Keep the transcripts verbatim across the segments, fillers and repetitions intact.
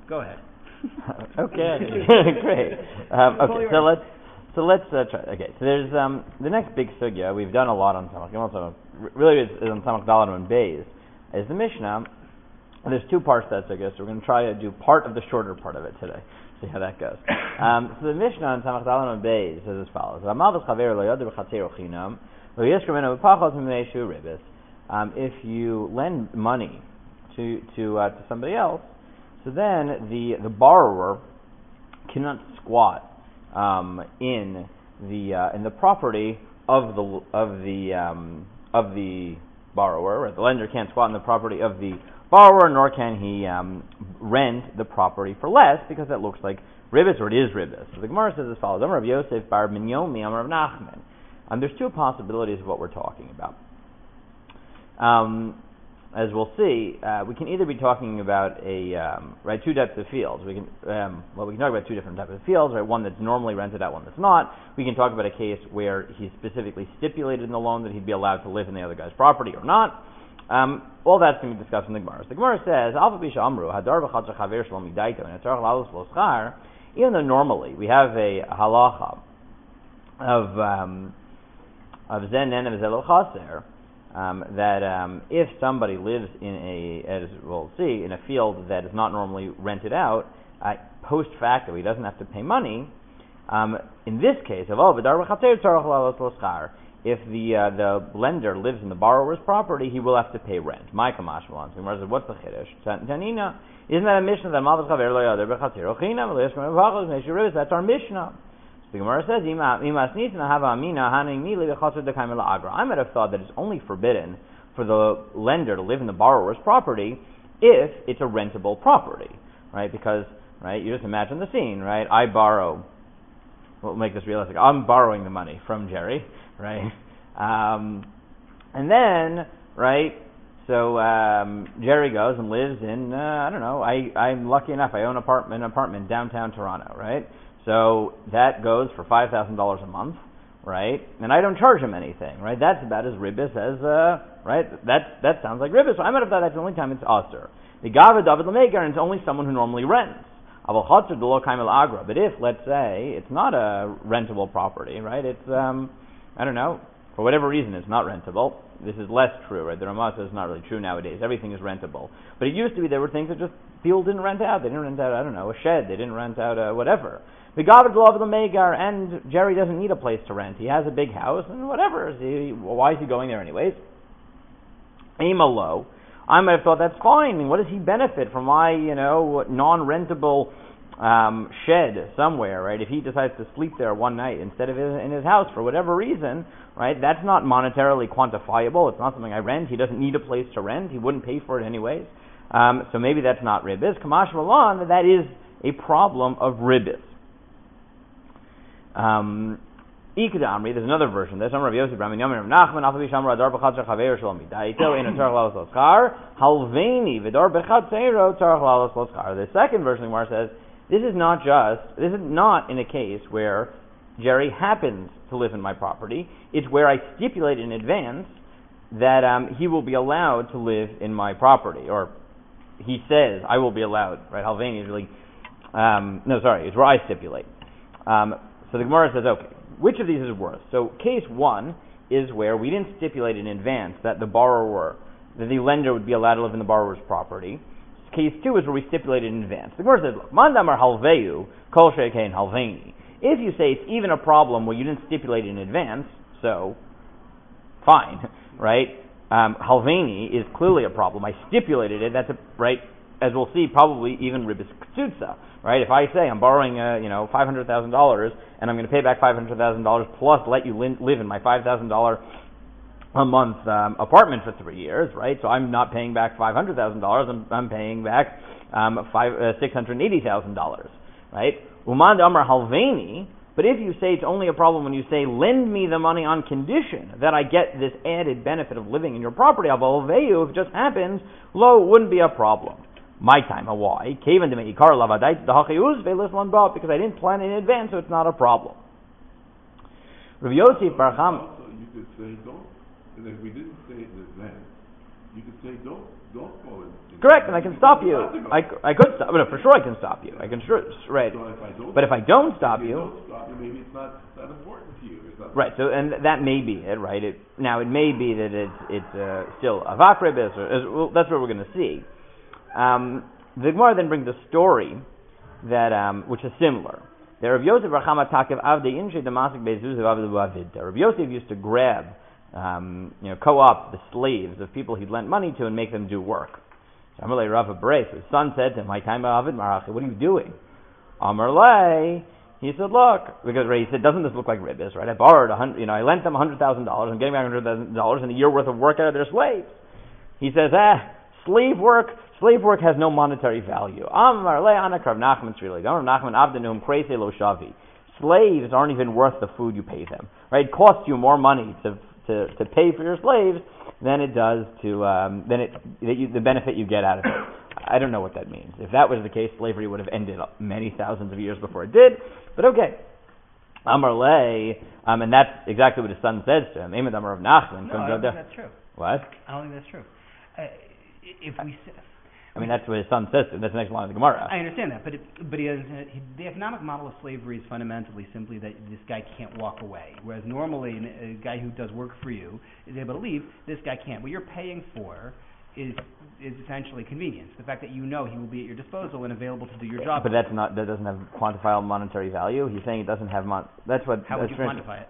Go ahead. Okay, great. Um, okay, so let's so let's uh, try. Okay, so there's um, the next big sugya. We've done a lot on Samach Gimel. Really, is, is on Samach Dalet and Beis. Is the Mishnah? And there's two parts to that sugya, so we're going to try to do part of the shorter part of it today. See how that goes. Um, so the Mishnah on Samach Dalet and Beis says as follows: um, if you lend money to to uh, to somebody else, so then the the borrower cannot squat um, in the uh, in the property of the of the um, of the borrower. Right? The lender can't squat in the property of the borrower, nor can he um, rent the property for less, because that looks like ribis, or it is ribis. So the Gemara says as follows: Amar Rav Yosef bar Minyomi Amar Rav Nachman. And there's two possibilities of what we're talking about. Um, as we'll see, uh, we can either be talking about a um, right two types of fields. We can um, well we can talk about two different types of fields, right? One that's normally rented out, one that's not. We can talk about a case where he specifically stipulated in the loan that he'd be allowed to live in the other guy's property or not. Um, all that's going to be discussed in the Gemara. So the Gemara says, Alpha Bisha Amru Hadar v'Chadcha Chaver Shalom Midaito and Etzarach Lalus Loschar. Even though normally we have a halacha of um, of Zen and of Zelo Chaser, um, that um, if somebody lives in a, as we'll see, in a field that is not normally rented out, uh, post facto he doesn't have to pay money. Um, in this case, if the uh, the lender lives in the borrower's property, he will have to pay rent. My kamash malans. What's the chiddush? Tanina, isn't that a mishnah that malvus chaver lo yader b'chatzir ochinam le'yishkom v'achos meishu? That's our mishnah. The Gemara says, I might have thought that it's only forbidden for the lender to live in the borrower's property if it's a rentable property, right? Because, right, you just imagine the scene, right? I borrow, we'll make this realistic, I'm borrowing the money from Jerry, right? Um, and then, right, so um, Jerry goes and lives in, uh, I don't know, I, I'm lucky enough, I own an apartment, an apartment downtown Toronto, right? So that goes for five thousand dollars a month, right? And I don't charge him anything, right? That's about as ribis as, uh, right? That that sounds like ribis. So I might have thought that's the only time it's aser. The Gava David Lamegar, and it's only someone who normally rents. But if, let's say, it's not a rentable property, right? It's, um, I don't know, for whatever reason it's not rentable. This is less true, right? The Ramah says it's not really true nowadays. Everything is rentable. But it used to be there were things that just people didn't rent out. They didn't rent out, I don't know, a shed. They didn't rent out uh, whatever. The Gavad Lov the Megar, and Jerry doesn't need a place to rent. He has a big house, and whatever. He, why is he going there anyways? Aim a low. I might have thought that's fine. I mean, what does he benefit from my, you know, non-rentable um, shed somewhere, right? If he decides to sleep there one night instead of in his house for whatever reason, right? That's not monetarily quantifiable. It's not something I rent. He doesn't need a place to rent. He wouldn't pay for it anyways. Um, so maybe that's not ribis. Kamash Malan, that is a problem of ribis. Um, Ikadamri, there's another version. There's some Rav Yosef, Rav Minyamin, Rav Nachman, Alfa Bishamra, Adar B'chad Chaver Shalom Midaito, in a Tzarech Lalos Loschar, Halveni, V'dar B'chad Seiro, Tzarech Lalos Loschar. The second version of the Gemara says, this is not just, this is not in a case where Jerry happens to live in my property. It's where I stipulate in advance that um, he will be allowed to live in my property, or he says I will be allowed, right? Halveni is really, um, no, sorry, it's where I stipulate. Um, So the Gemara says, okay, which of these is worse? So case one is where we didn't stipulate in advance that the borrower, that the lender would be allowed to live in the borrower's property. Case two is where we stipulated in advance. The Gemara says, look, mandamar halveu, kol shekein halveni. If you say it's even a problem where you didn't stipulate in advance, so, fine, right? Um, halveni is clearly a problem. I stipulated it, that's a, right, as we'll see, probably even ribis ktsutsa. Right? If I say I'm borrowing, uh, you know, five hundred thousand dollars, and I'm going to pay back five hundred thousand dollars plus let you li- live in my five thousand dollars a month um, apartment for three years, right? So I'm not paying back five hundred thousand dollars. I'm, I'm paying back um, five uh, six hundred eighty thousand dollars, right? Umand Amar Halveni. But if you say it's only a problem when you say lend me the money on condition that I get this added benefit of living in your property, Avalveyu, if it just happens, lo, it wouldn't be a problem. My time, why? Because I didn't plan in advance, so it's not a problem. Rav Yosef Bar Chama. You could say don't. And if we didn't say it in advance, you could say, don't, don't go in. Correct, and I can stop you. I, I could stop, but for sure I can stop you. I can sure, right. So if I don't, but if I don't stop if you, don't stop you, maybe it's not that important to you. Or something. Right. So, and that may be it, right? It, now, it may be that it's it's uh, still avak ribis, or well, that's what we're going to see. Um, the Gemara then brings a story that um, which is similar. There, Rav Yosef Rachama Takev Avdei Inshe Damasik Bezuzav Avdu Avid. Rav Yosef used to grab, um, you know, co-op the slaves of people he'd lent money to and make them do work. So Amarle Rav Abrei, his son said to him, "My time Avid Marachi, what are you doing?" Amarle, he said, "Look," because he said, "Doesn't this look like ribis, right? I borrowed a hundred, you know, I lent them a hundred thousand dollars. I'm getting back a hundred thousand dollars and a year worth of work out of their slaves." He says, "Ah, slave work." Slave work has no monetary value. Slaves aren't even worth the food you pay them. Right? It costs you more money to to, to pay for your slaves than it does to um, than it that you, the benefit you get out of it. I don't know what that means. If that was the case, slavery would have ended many thousands of years before it did. But okay. Amar Le, um, and that's exactly what his son says to him. Amad Amar of Nachman. No, I don't think that's true. What? I don't think that's true. Uh, if we. I mean, that's what his son says to him. That's the next line of the Gemara. I understand that, but it, but he has, he, the economic model of slavery is fundamentally simply that this guy can't walk away. Whereas normally a guy who does work for you is able to leave. This guy can't. What you're paying for is is essentially convenience. The fact that you know he will be at your disposal and available to do your job. But that's not that doesn't have quantifiable monetary value. He's saying it doesn't have mon. That's what. How that's would you quantify it?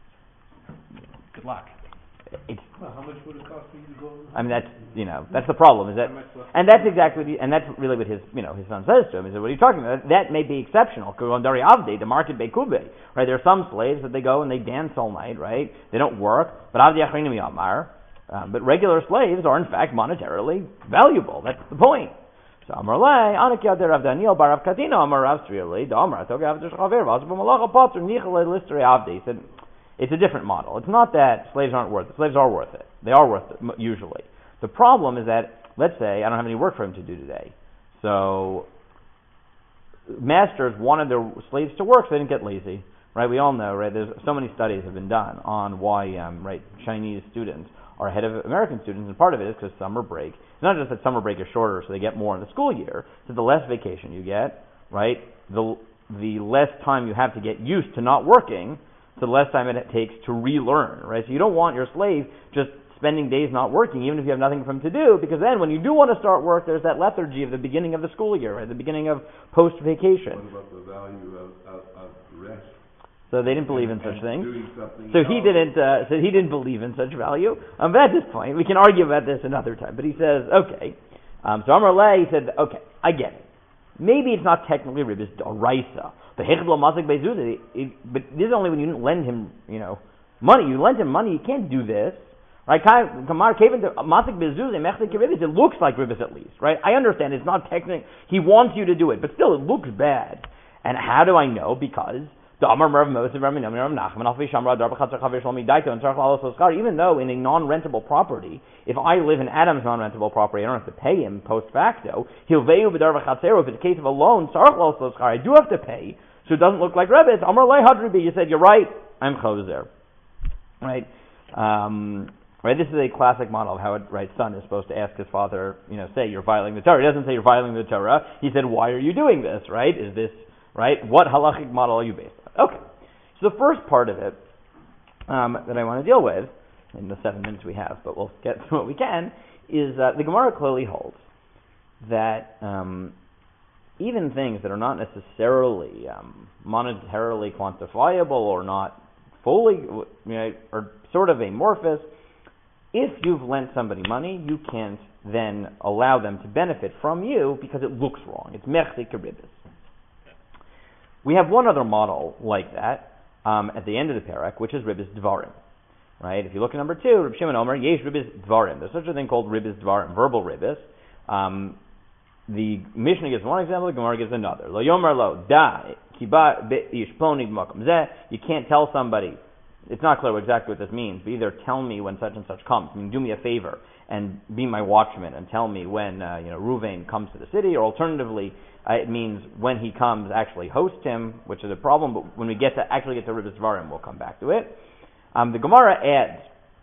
Good luck. It's, well, how much would it cost for you to go? I mean, that's you know that's the problem. Is that and that's exactly what he, and that's really what his you know his son says to him. He said, "What are you talking about? That may be exceptional. Kugondari Avdi, the market Beikube, right? There are some slaves that they go and they dance all night, right? They don't work, but Avdi Achrinim Yamar." Um, but regular slaves are, in fact, monetarily valuable. That's the point. So, Amar Le, Anakia de Rav Daniel bar Rav Kadina, Amar Rav Srieli, the Amar, Toga Avdi Shaver, Vasba Malacha Potter, Nichele Listere Avdi. He said, it's a different model. It's not that slaves aren't worth it. Slaves are worth it. They are worth it, usually. The problem is that, let's say, I don't have any work for him to do today. So, masters wanted their slaves to work so they didn't get lazy. Right? We all know, right? There's so many studies have been done on why, um, right, Chinese students are ahead of American students, and part of it is because summer break. It's not just that summer break is shorter, so they get more in the school year. So the less vacation you get, right, the the less time you have to get used to not working, so the less time it takes to relearn, right? So you don't want your slave just spending days not working, even if you have nothing for him to do, because then when you do want to start work, there's that lethargy of the beginning of the school year, right, the beginning of post-vacation. What about the value of, of, of rest? So they didn't believe in such things. So he didn't. Uh, so he didn't believe in such value. Um, but at this point, we can argue about this another time. But he says, okay. Um, so Amar Le, he said, okay, I get it. Maybe it's not technically ribis d'oraisa. But but this is only when you didn't lend him, you know, money. You lent him money. You can't do this, right? It looks like ribis at least, right? I understand it's not technically. He wants you to do it, but still, it looks bad. And how do I know? Because even though in a non-rentable property, if I live in Adam's non-rentable property, I don't have to pay him post facto. If it's a case of a loan, I do have to pay, so it doesn't look like Rebbe. Amar Le Hadribi, you said, you're right, I'm choser. Right? Um, right? This is a classic model of how a right son is supposed to ask his father, you know, say you're violating the Torah. He doesn't say you're violating the Torah. He said, why are you doing this? Right? Is this, right? What halachic model are you based on? Okay, so the first part of it um, that I want to deal with, in the seven minutes we have, but we'll get to what we can, is uh, the Gemara clearly holds that um, even things that are not necessarily um, monetarily quantifiable or not fully, you know, are sort of amorphous, if you've lent somebody money, you can't then allow them to benefit from you because it looks wrong. It's mechzik ribis. We have one other model like that um, at the end of the parak, which is ribis dvarim. Right? If you look at number two, Reb Shimon Omer, yesh ribis dvarim. There's such a thing called ribis dvarim, verbal ribis. Um, the Mishnah gives one example, the Gemara gives another. Lo yomer lo da kiba yishponi b'makom zeh. You can't tell somebody. It's not clear exactly what this means, but either tell me when such and such comes. I mean, do me a favor and be my watchman and tell me when uh, you know Ruvain comes to the city, or alternatively, uh, it means when he comes, actually host him, which is a problem. But when we get to actually get to Ribis Dvarim, we'll come back to it. Um, the Gemara adds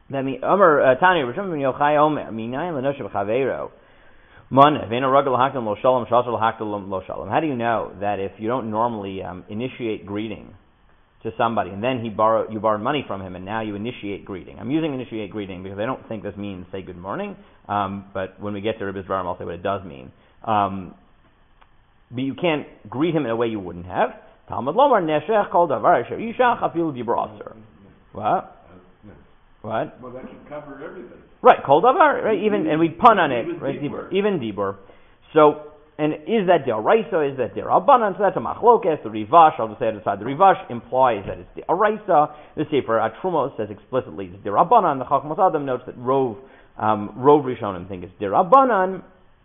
That means Omer Tani Rishon ben Yochai Omer Minayin Lenoshe B'Chaveiro Mana V'Ena Ragel L'Hakdam Lo Shalom Shasar L'Hakdam Lo Shalom. How do you know that if you don't normally um, initiate greeting to somebody and then he borrow you borrowed money from him and now you initiate greeting? I'm using initiate greeting because I don't think this means say good morning, um, but when we get to Rebbe's Dvarim I'll say what it does mean. Um, but you can't greet him in a way you wouldn't have. Talmud Lomar Neshech Kol Davar Asher Yishach Afilu Dibra Aser. What? What? Well, that should cover everything. Right, Kol Davar, right? Even and we pun on it, Even right? Dibur. Even Dibur. So, and is that Deraisa? Is that Derabanan? So that's a machlokes. The Rivash, I'll just say it aside. The Rivash implies that it's Deraisa. The Sefer Atrumos says explicitly it's Derabanan. The Chachmos Adam notes that Rov, um, Rov Rishonim think it's Derabanan.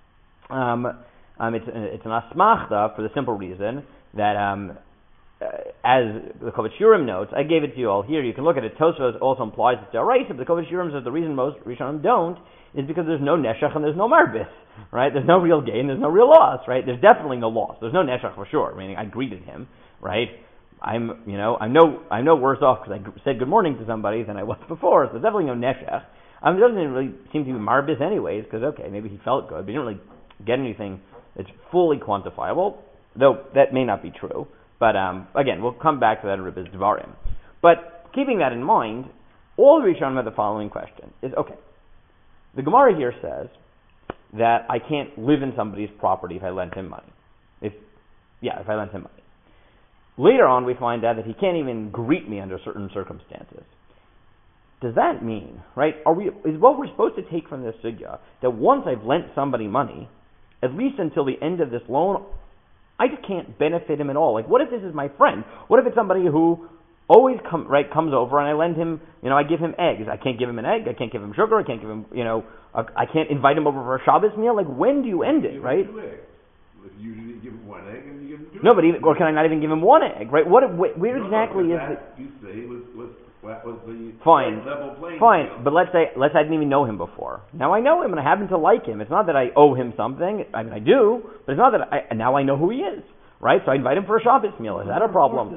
Um, um, it's it's an asmachta for the simple reason that um. Uh, as the Kovetz Shiurim notes, I gave it to you all here. You can look at it. Tosfos also implies it's Deraisa, but the Kovetz Shiurim says the reason most Rishonim don't is because there's no neshach and there's no marbis, right? There's no real gain, there's no real loss, right? There's definitely no loss. There's no neshach for sure. Meaning I greeted him, right? I'm, you know, I'm no, I'm no worse off because I g- said good morning to somebody than I was before. So there's definitely no neshach. I mean, it doesn't really seem to be marbis anyways, because okay, maybe he felt good, but he didn't really get anything that's fully quantifiable. Though that may not be true. But um, again, we'll come back to that in Rebbe's Dvarim. But keeping that in mind, all the Rishonim have the following question: is okay. The Gemara here says that I can't live in somebody's property if I lend him money. If yeah, if I lend him money. Later on, we find out that he can't even greet me under certain circumstances. Does that mean, right? Are we is what we're supposed to take from this sugya that once I've lent somebody money, at least until the end of this loan, I just can't benefit him at all. Like, what if this is my friend? What if it's somebody who always come right comes over and I lend him, you know, I give him eggs. I can't give him an egg. I can't give him sugar. I can't give him, you know, a, I can't invite him over for a Shabbos meal. Like, when do you end it, Give right? him two eggs. If you usually give him one egg and you give him two No, but eggs. even, or can I not even give him one egg, right? What? Where, where No, exactly no, is that, it? you say was was that was the Fine. level playing Fine, field. but let's say let's say I didn't even know him before. Now I know him and I happen to like him. It's not that I owe him something. I mean, I do, but it's not that I now I know who he is. Right, so I invite him for a Shabbos meal. Is that a problem?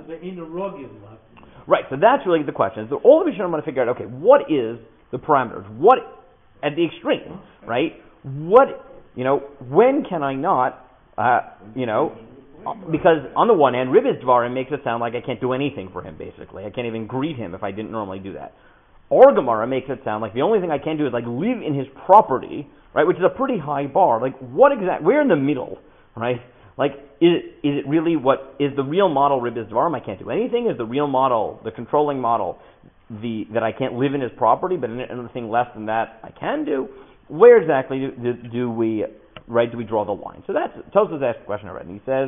Right, so that's really the question. So all of you should want to figure out, okay, what is the parameters? What, at the extreme, right? What, you know, when can I not, uh, you know, because on the one hand, Rebbe's Dvarim makes it sound like I can't do anything for him, basically. I can't even greet him if I didn't normally do that. Or Gemara makes it sound like the only thing I can do is like live in his property, right, which is a pretty high bar. Like, what exactly, we're in the middle, right? Like, is it, is it really what, is the real model Rebbe's Dvarim, I can't do anything? Is the real model, the controlling model, the that I can't live in his property, but anything less than that I can do? Where exactly do, do, do we, right, do we draw the line? So that's, Tosfos asked the question already, and he says,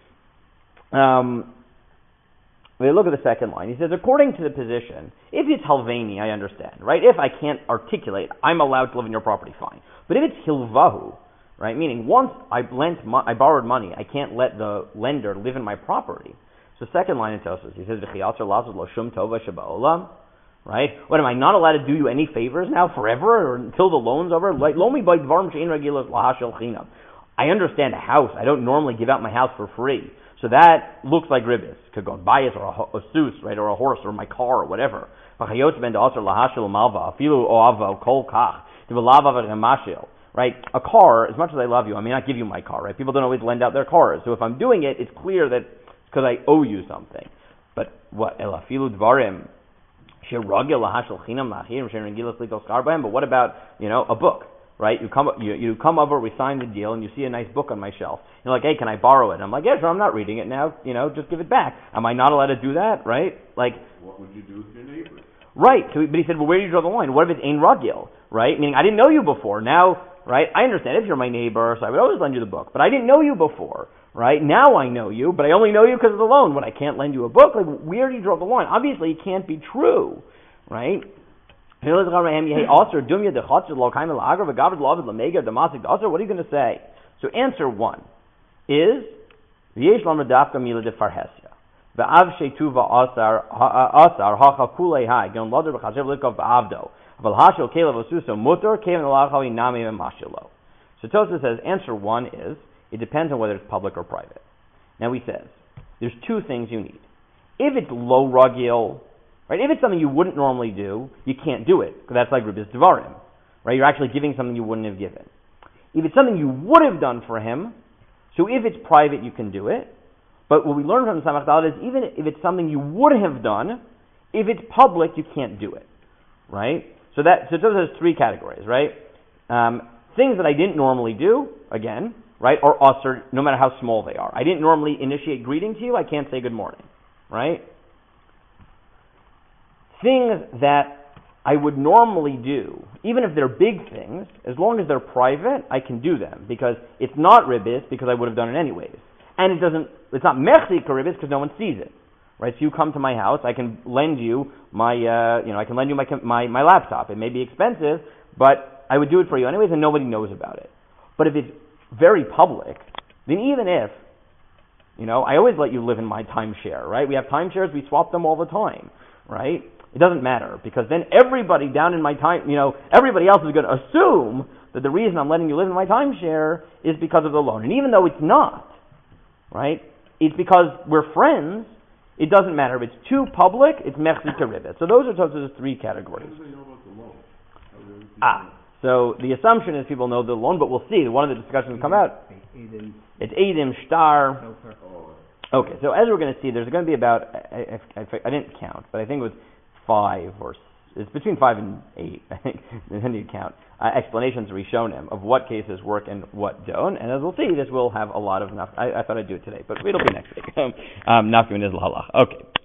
um, we look at the second line. He says, according to the position, if it's Halveni, I understand, right? If I can't articulate, I'm allowed to live in your property, fine. But if it's Hilvahu, right? Meaning, once I lent, mo- I borrowed money, I can't let the lender live in my property. So, second line in Tosfos, he says, right? What, am I not allowed to do you any favors now forever or until the loan's over? Like, loan me by dvarim she'ein regilos lahashel chinam. I understand a house. I don't normally give out my house for free. So that looks like ribbis. Could go buy it or a, a soos, right? Or a horse or my car or whatever. Right? A car, as much as I love you, I may not give you my car, right? People don't always lend out their cars. So if I'm doing it, it's clear that it's because I owe you something. But what? Elafilu dvarim. But what about, you know, a book, right? You come, you, you come over, we sign the deal, and you see a nice book on my shelf. You're like, hey, can I borrow it? And I'm like, yeah, sure, I'm not reading it now. You know, just give it back. Am I not allowed to do that, right? Like, what would you do with your neighbor? Right. So, but he said, well, where do you draw the line? What if it's ein ragil, right? Meaning, I didn't know you before. Now, right? I understand if you're my neighbor, so I would always lend you the book. But I didn't know you before, right? Now I know you, but I only know you because of the loan. When I can't lend you a book, like, where do you draw the line? Obviously, it can't be true, right? What are you going to say? So answer one is v'yesh lamer dafka mila de farhesia v'av shetuva asar asar hacha kulei hai gon loder b'chashev likov b'avdo aval hashel kelev osuso mutter keven alachali nami v'mashilo. So Tosfos says answer one is it depends on whether it's public or private. Now he says there's two things you need. If it's low ragil, Right? If it's something you wouldn't normally do, you can't do it, because that's like Ribbis Devarim. Right? You're actually giving something you wouldn't have given. If it's something you would have done for him, so if it's private, you can do it. But what we learn from the Samach Dalet is even if it's something you would have done, if it's public, you can't do it. Right? So that so those are three categories, right? Um, things that I didn't normally do, again, right, or usher, no matter how small they are. I didn't normally initiate greeting to you, I can't say good morning. Right? Things that I would normally do, even if they're big things, as long as they're private, I can do them, because it's not ribbis, because I would have done it anyways. And it doesn't, it's not mechzik ribbis, because no one sees it. Right? So you come to my house, I can lend you my, uh, you know, I can lend you my, my, my laptop. It may be expensive, but I would do it for you anyways, and nobody knows about it. But if it's very public, then even if, you know, I always let you live in my timeshare, right? We have timeshares, we swap them all the time, right? It doesn't matter, because then everybody down in my time, you know, everybody else is going to assume that the reason I'm letting you live in my timeshare is because of the loan. And even though it's not, right, it's because we're friends, it doesn't matter. If it's too public, it's mechzik to ribbit. So those are those are three categories. How do they know about the loan? How do they- Ah, so the assumption is people know the loan, but we'll see. One of the discussions come out. It's Eidim, Shtar. Oh, Okay, so as we're going to see, there's going to be about, I, I, I, I didn't count, but I think it was five or it's between five and eight, I think, then you count, uh, explanations Rishonim of what cases work and what don't. And as we'll see, this will have a lot of, naf- I, I thought I'd do it today, but it'll be next week. um, Nafkin is Lahalach. Okay.